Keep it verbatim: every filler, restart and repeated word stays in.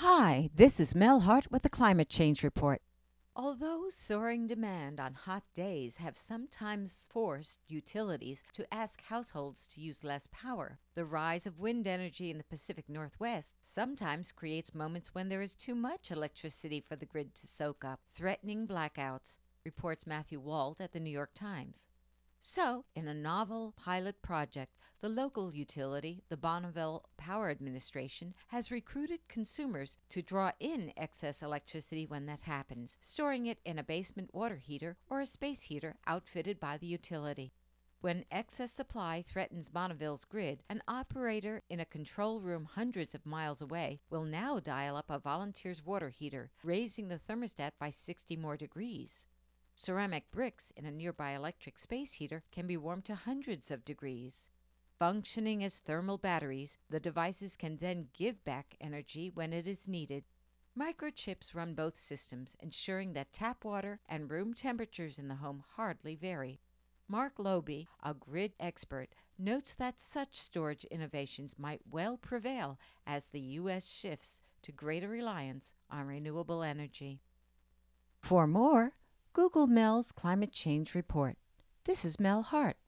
Hi, this is Mel Hart with the Climate Change Report. Although soaring demand on hot days have sometimes forced utilities to ask households to use less power, the rise of wind energy in the Pacific Northwest sometimes creates moments when there is too much electricity for the grid to soak up, threatening blackouts, reports Matthew Walt at the New York Times. So, in a novel pilot project, the local utility, the Bonneville Power Administration, has recruited consumers to draw in excess electricity when that happens, storing it in a basement water heater or a space heater outfitted by the utility. When excess supply threatens Bonneville's grid, an operator in a control room hundreds of miles away will now dial up a volunteer's water heater, raising the thermostat by sixty more degrees. Ceramic bricks in a nearby electric space heater can be warmed to hundreds of degrees. Functioning as thermal batteries, the devices can then give back energy when it is needed. Microchips run both systems, ensuring that tap water and room temperatures in the home hardly vary. Mark Lobe, a grid expert, notes that such storage innovations might well prevail as the U S shifts to greater reliance on renewable energy. For more, Google Mel's Climate Change Report. This is Mel Hart.